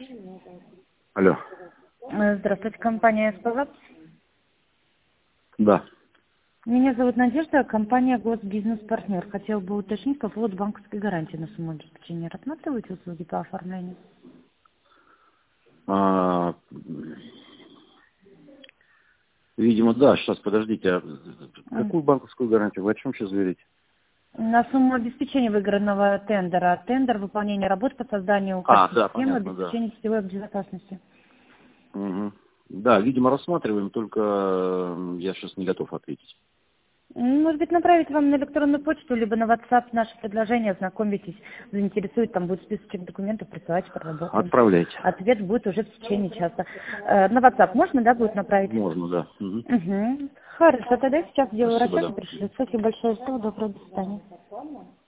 Алло. Здравствуйте, компания СПВ. Да. Меня зовут Надежда, компания Госбизнес-партнер. Хотел бы уточнить по поводу банковской гарантии на сумму обеспечения. Рассматриваете услуги по оформлению? Видимо, да. Сейчас, подождите. Какую банковскую гарантию? Вы о чем сейчас говорите? На сумму обеспечения выигранного тендера. Тендер выполнения работ по созданию Да, системы понятно, да. обеспечения сетевой безопасности. Угу. Да, видимо, рассматриваем, только я сейчас не готов ответить. Может быть, направить вам на электронную почту, либо на WhatsApp наше предложение, ознакомитесь, заинтересует, там будет списочек документов, присылайте, проработаем. Отправляйте. Ответ будет уже в течение часа. На WhatsApp можно, да, будет направить? Можно, да. Угу. Угу. Хорошо, тогда сейчас сделаю Спасибо, расчет и да. пришлю. Спасибо большое, всего доброго, до свидания.